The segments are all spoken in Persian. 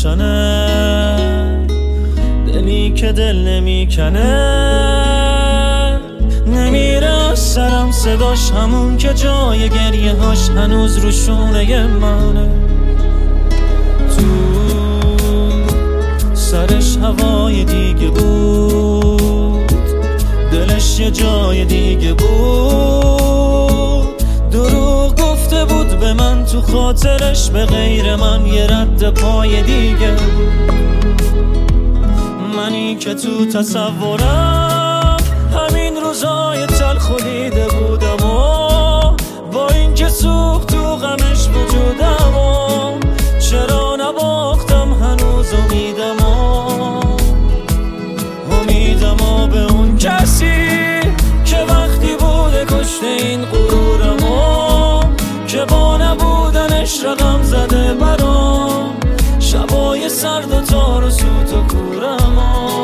روشنه، دلی که دل نمیکنه. نمیره از سرم صداش، همون که جای گریه هاش هنوز رو شونه منه. تو سرش هوای دیگه بود، دلش یه جای دیگه بود. دروغ گفته بود به من، تو خاطرش به غیر من یه رد پای دیگه. منی که تو تصورم همین روزای تلخ دیده بودم و با این که سوخت تو غمش وجودم و چرا نباختم هنوز امیدم و به اون کسی که وقتی بوده کشته این غرورم و که با نبودنش رقم زده برام شبای سرد و تار و سوت و کورم.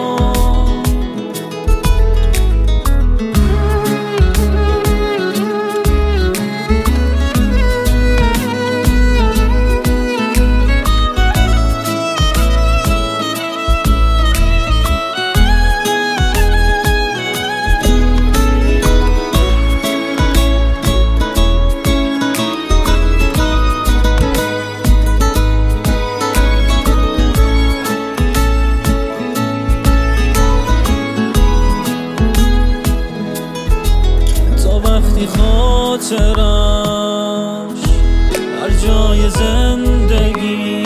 خاطرش هر جای زندگی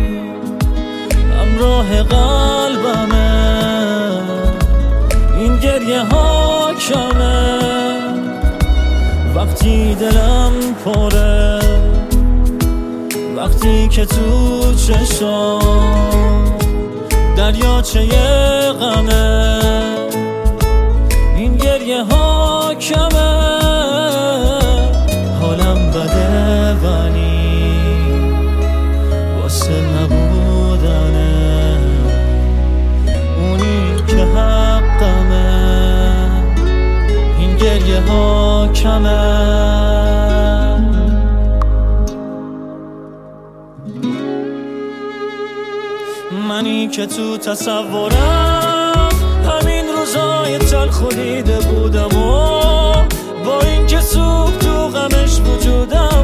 همراه قلبمه. این گریه ها کمه وقتی دلم پره، وقتی که تو چشام دریاچه غمه. این گریه ها کمه، حالم بده ولی واسه نبودنه اونی که حقمه. این گریه ها کمه. منی که تو تصورم همین روزای تلخ دیده بودم و با این که سوخت تو غمش وجودم